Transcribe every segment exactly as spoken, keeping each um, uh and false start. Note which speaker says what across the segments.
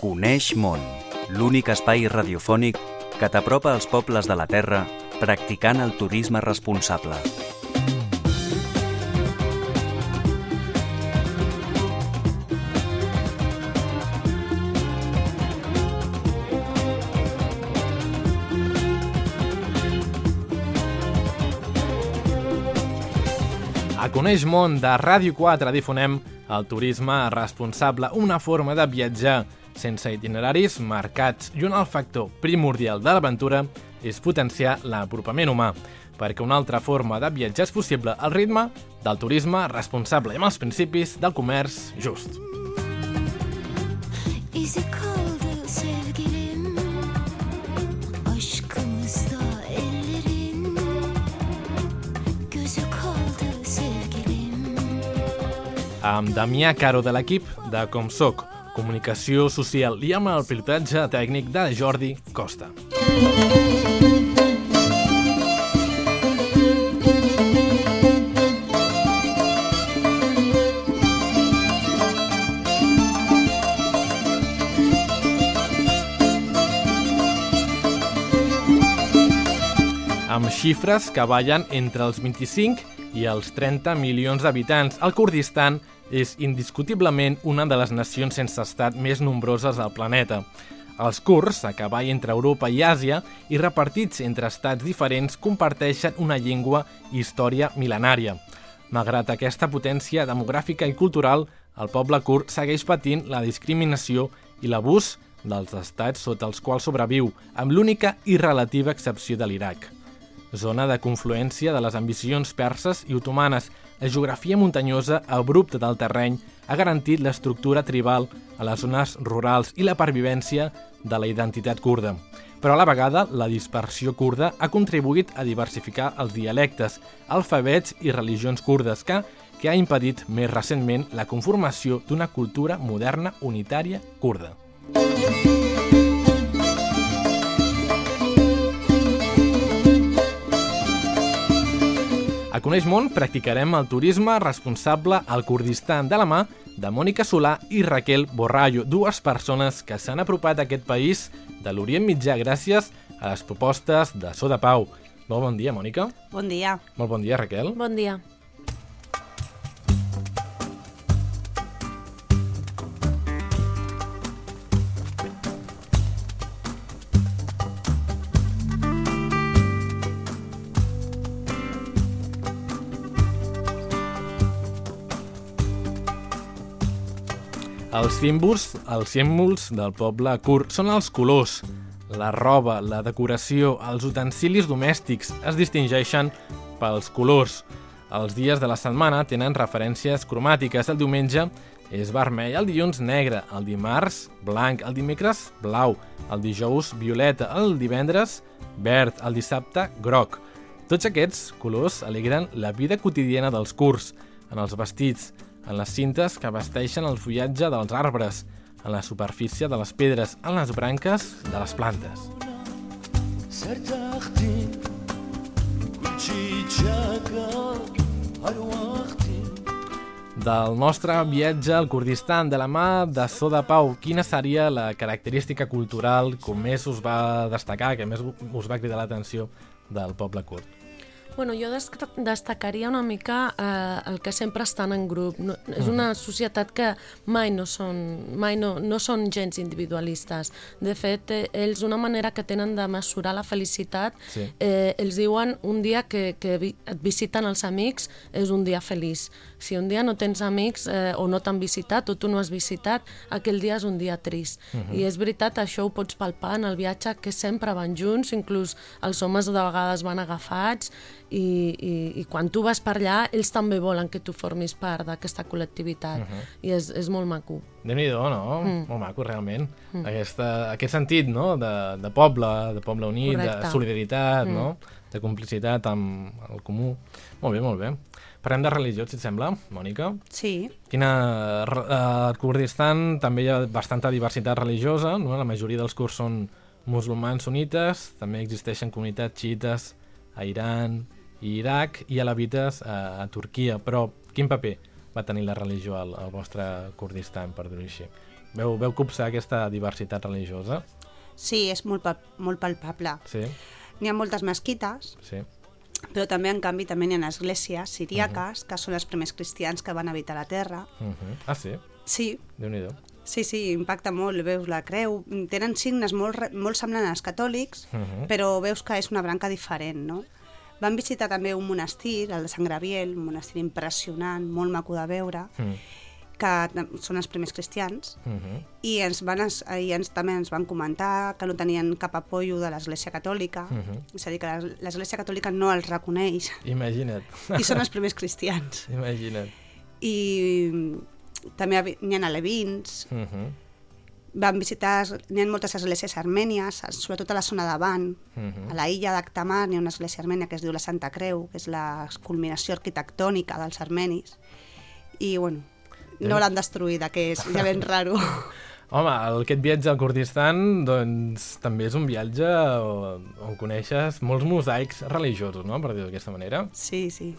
Speaker 1: Coneix món, l'únic espai radiofònic que t'apropa als pobles de la Terra practicant el turisme responsable.
Speaker 2: A Coneix món de Ràdio quatre difonem el turisme responsable, una forma de viatjar sense itineraris marcats, i un alt factor primordial de l'aventura és potenciar l'apropament humà, perquè una altra forma de viatjar és possible al ritme del turisme responsable i amb els principis del comerç just. Amb Damià Caro de l'equip de Com Soc, comunicació social, i amb el pilotatge tècnic de Jordi Costa. Amb xifres que ballen entre els vint-i-cinc i els trenta milions d'habitants, el Kurdistan és indiscutiblement una de les nacions sense estat més nombroses del planeta. Els kurds, a cavall entre Europa i Àsia i repartits entre estats diferents, comparteixen una llengua i història mil·lenària. Malgrat aquesta potència demogràfica i cultural, el poble kurd segueix patint la discriminació i l'abús dels estats sota els quals sobreviu, amb l'única i relativa excepció de l'Iraq. Zona de confluència de les ambicions perses i otomanes, la geografia muntanyosa abrupta del terreny ha garantit l'estructura tribal a les zones rurals i la pervivència de la identitat kurda. Però a la vegada, la dispersió kurda ha contribuït a diversificar els dialectes, alfabets i religions kurdes, que, que ha impedit més recentment la conformació d'una cultura moderna unitària kurda. A Coneix món practicarem el turisme responsable al Kurdistan de la mà de Mònica Solà i Raquel Borrallo, dues persones que s'han apropat a aquest país de l'Orient Mitjà gràcies a les propostes de So de Pau. Molt bon dia, Mònica.
Speaker 3: Bon dia.
Speaker 2: Molt bon dia, Raquel.
Speaker 3: Bon dia.
Speaker 2: Els símbols, els símbols del poble kurd són els colors. La roba, la decoració, els utensilis domèstics es distingeixen pels colors. Els dies de la setmana tenen referències cromàtiques. El diumenge és vermell, el dilluns negre, el dimarts blanc, el dimecres blau, el dijous violeta, el divendres verd, el dissabte groc. Tots aquests colors alegren la vida quotidiana dels kurds, en els vestits, en les cintes que vesteixen el fullatge dels arbres, en la superfície de les pedres, en les branques de les plantes. Del nostre viatge al Kurdistan de la mà de So de Pau, quina seria la característica cultural que més us va destacar, que més us va cridar l'atenció del poble kurd?
Speaker 3: Bueno, jo destacaria una mica eh, el que sempre estan en grup. No, és una societat que mai no són, mai no, no són gens individualistes. De fet, eh, ells una manera que tenen de mesurar la felicitat, sí. eh, ells diuen un dia que, que et visiten els amics és un dia feliç. Si un dia no tens amics eh, o no t'han visitat o tu no has visitat, aquell dia és un dia trist. Uh-huh. I és veritat, això ho pots palpar en el viatge, que sempre van junts, inclús els homes de vegades van agafats, I, i, i quan tu vas per allà, ells també volen que tu formis part d'aquesta col·lectivitat. Uh-huh. I és, és molt maco.
Speaker 2: Déu-n'hi-do, no? Mm. Molt maco, realment. Mm. Aquesta, aquest sentit, no?, de, de poble, de poble unit, correcte, de solidaritat, mm. no?, de complicitat amb el comú. Molt bé, molt bé. Parlem de religió, si et sembla, Mònica?
Speaker 3: Sí.
Speaker 2: Quina, al Kurdistan també hi ha bastanta diversitat religiosa, no? La majoria dels kurds són musulmans sunites, també existeixen comunitats xiites a Iran i Iraq i alavites a, a Turquia. Però quin paper va tenir la religió al, al vostre Kurdistan, per dir-ho així? Veu, veu copsar aquesta diversitat religiosa?
Speaker 4: Sí, és molt, pal molt palpable.
Speaker 2: Sí.
Speaker 4: N'hi ha moltes mesquites,
Speaker 2: Sí.
Speaker 4: però també, en canvi, també n'hi ha esglésies siríaques,
Speaker 2: Uh-huh.
Speaker 4: que són els primers cristians que van habitar la terra.
Speaker 2: Uh-huh. Ah, sí?
Speaker 4: Sí,
Speaker 2: Déu-n'hi-do.
Speaker 4: sí, sí, impacta molt, veus la creu. Tenen signes molt, re- molt semblants als catòlics,
Speaker 2: Uh-huh.
Speaker 4: però veus que és una branca diferent, no? Vam visitar també un monestir, el de Sant Graviel, un monestir impressionant, molt maco de veure,
Speaker 2: Uh-huh.
Speaker 4: que tam- són els primers cristians,
Speaker 2: Uh-huh.
Speaker 4: i ens van, es- i ens, també ens van comentar que no tenien cap apoyo de l'Església Catòlica,
Speaker 2: Uh-huh.
Speaker 4: és a dir, que l'Es- l'Església Catòlica no els reconeix,
Speaker 2: Imagina't.
Speaker 4: i són els primers cristians.
Speaker 2: Imagina't.
Speaker 4: I mm, també havi- n'hi ha alevins,
Speaker 2: Uh-huh.
Speaker 4: vam visitar, n'hi ha moltes esglésies armènies, sobretot a la zona de Van,
Speaker 2: Uh-huh.
Speaker 4: a la illa d'Actamar n'hi ha una església armènia que es diu la Santa Creu, que és la culminació arquitectònica dels armenis, i bueno, no l'han destruïda, que és ja ben raro.
Speaker 2: Home, aquest viatge al Kurdistan doncs, també és un viatge on, on coneixes molts mosaics religiosos, no?, per dir-ho d'aquesta manera.
Speaker 4: Sí, sí.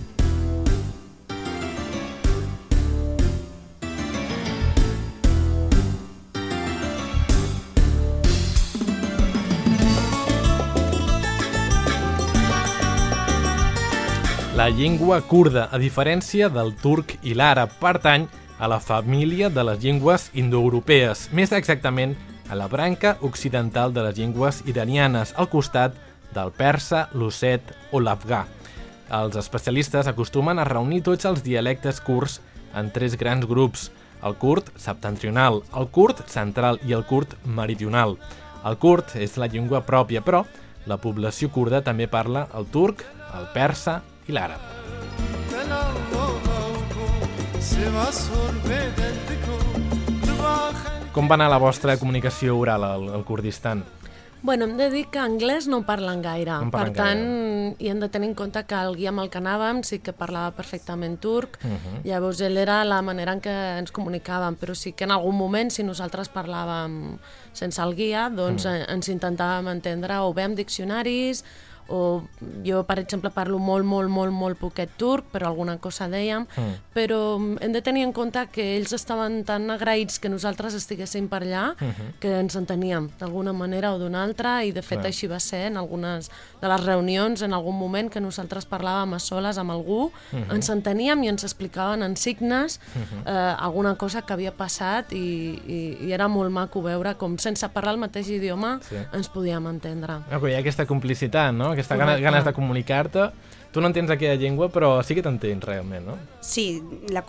Speaker 2: La llengua kurda, a diferència del turc i l'àrab, pertany a la família de les llengües indoeuropees, més exactament a la branca occidental de les llengües iranianes, al costat del persa, l'osset o l'afgà. Els especialistes acostumen a reunir tots els dialectes kurds en tres grans grups: el kurd septentrional, el kurd central i el kurd meridional. El kurd és la llengua pròpia, però la població kurda també parla el turc, el persa i l'àrab. Com va anar la vostra comunicació oral al, al Kurdistan?
Speaker 3: Bueno, hem de dir que anglès no en parlen gaire.
Speaker 2: No en
Speaker 3: per
Speaker 2: parlen
Speaker 3: tant,
Speaker 2: gaire.
Speaker 3: i hem de tenir en compte que el guia amb el que anàvem sí que parlava perfectament turc.
Speaker 2: Uh-huh.
Speaker 3: Llavors, ell era la manera en què ens comunicàvem, però sí que en algun moment, si nosaltres parlàvem sense el guia, doncs
Speaker 2: Mm.
Speaker 3: uh. ens intentàvem entendre o bé amb diccionaris, o jo, per exemple, parlo molt, molt, molt, molt poquet turc, però alguna cosa dèiem,
Speaker 2: Mm.
Speaker 3: però hem de tenir en compte que ells estaven tan agraïts que nosaltres estiguéssim per allà,
Speaker 2: Uh-huh.
Speaker 3: que ens enteníem d'alguna manera o d'una altra, i de fet
Speaker 2: Clar.
Speaker 3: així va ser en algunes de les reunions, en algun moment que nosaltres parlàvem a soles amb algú,
Speaker 2: Mhm.
Speaker 3: ens enteníem i ens explicaven en signes eh, alguna cosa que havia passat, i, i, i era molt maco veure com sense parlar el mateix idioma
Speaker 2: Sí.
Speaker 3: ens podíem entendre.
Speaker 2: Ah, però hi ha aquesta complicitat, no? Aquesta ganes,
Speaker 3: Correcte.
Speaker 2: ganes de comunicar-te. Tu no entens aquella llengua, però sí que t'entens realment, no?
Speaker 4: Sí, la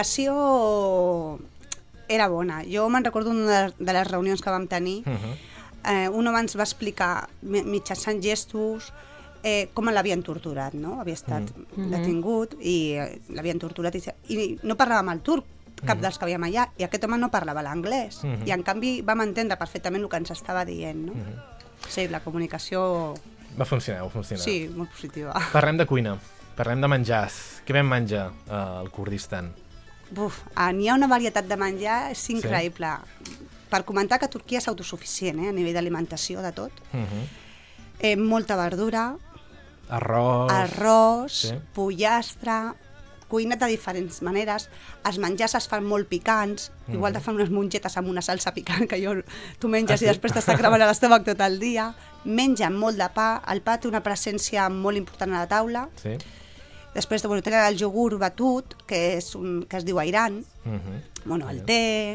Speaker 4: comunicació era bona. Jo me'n recordo una de- de les reunions que vam tenir.
Speaker 2: Uh-huh.
Speaker 4: Eh, un home ens va explicar mi- mitjançant gestos eh, com l'havien torturat, no? Havia estat
Speaker 3: Mm.
Speaker 4: detingut i eh, l'havien torturat i, i no parlàvem el turc, cap dels que havíem allà, i aquest home no parlava l'anglès.
Speaker 2: Mhm.
Speaker 4: I en canvi vam entendre perfectament el que ens estava dient, no? Sí, la comunicació,
Speaker 2: Va funcionar, va funcionar.
Speaker 4: sí, molt positiva.
Speaker 2: Parlem de cuina, parlem de menjars. Què vam menjar eh, al Kurdistan?
Speaker 4: Buf, ah, n'hi ha una varietat de menjar, és increïble. Per comentar que Turquia és autosuficient, eh, a nivell d'alimentació, de tot.
Speaker 2: Uh-huh.
Speaker 4: Eh, molta verdura,
Speaker 2: Arròs...
Speaker 4: arròs,
Speaker 2: Sí.
Speaker 4: pollastre, cuinat de diferents maneres. Els menjars es fan molt picants,
Speaker 2: Mhm.
Speaker 4: igual te fan unes mongetes amb una salsa picant que jo, tu menges
Speaker 2: Ah, sí?
Speaker 4: i després t'està cremant a l'estómac tot el dia. Mengen molt de pa, el pa té una presència molt important a la taula.
Speaker 2: Sí.
Speaker 4: Després bueno, tenen el iogurt batut, que, és un, que es diu airan,
Speaker 2: Uh-huh.
Speaker 4: bueno, el té...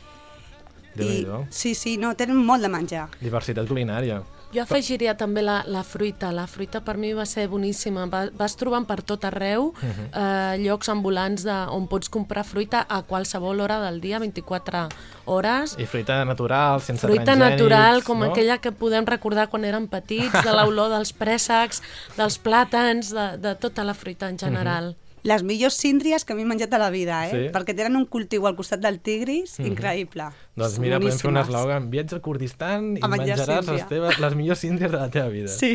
Speaker 4: I,
Speaker 2: Déu-n'hi-do.
Speaker 4: sí, sí, no, tenen molt de menjar.
Speaker 2: Diversitat culinària.
Speaker 3: Jo afegiria també la, la fruita. La fruita per mi va ser boníssima. Va, vas trobant per tot arreu eh, llocs ambulants de, on pots comprar fruita a qualsevol hora del dia, vint-i-quatre hores.
Speaker 2: I fruita natural, sense
Speaker 3: Fruita
Speaker 2: transgènics,
Speaker 3: natural, com
Speaker 2: no?
Speaker 3: aquella que podem recordar quan érem petits, de l'olor dels préssecs, dels plàtans, de, de tota la fruita en general.
Speaker 4: Les millors síndries que m'he menjat a la vida, eh?
Speaker 2: Sí?
Speaker 4: Perquè tenen un cultiu al costat del Tigris, increïble.
Speaker 2: Doncs
Speaker 4: Són
Speaker 2: mira, podem fer un
Speaker 4: boníssimes.
Speaker 2: eslògan: viatge al Kurdistan i
Speaker 4: A menjar
Speaker 2: menjaràs
Speaker 4: síndria.
Speaker 2: les, teves, les millors síndries de la teva vida.
Speaker 4: Sí.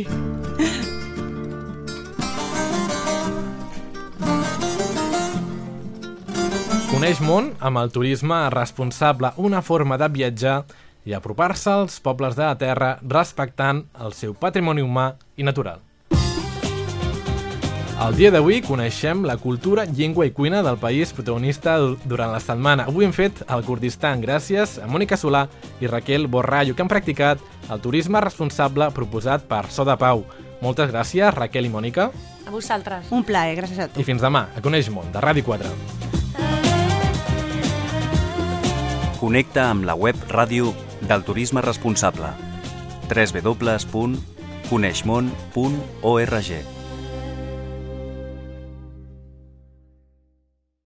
Speaker 2: Coneix món amb el turisme responsable, una forma de viatjar i apropar-se als pobles de la terra respectant el seu patrimoni humà i natural. El dia d'avui coneixem la cultura, llengua i cuina del país protagonista durant la setmana. Avui hem fet el Kurdistan gràcies a Mònica Solà i Raquel Borrallo, que han practicat el turisme responsable proposat per So de Pau. Moltes gràcies, Raquel i Mònica.
Speaker 3: A vosaltres.
Speaker 4: Un plaer, gràcies a tu.
Speaker 2: I fins demà, a Coneix Món, de Ràdio quatre.
Speaker 1: Connecta amb la web ràdio del turisme responsable. w w w punt coneixmon punt org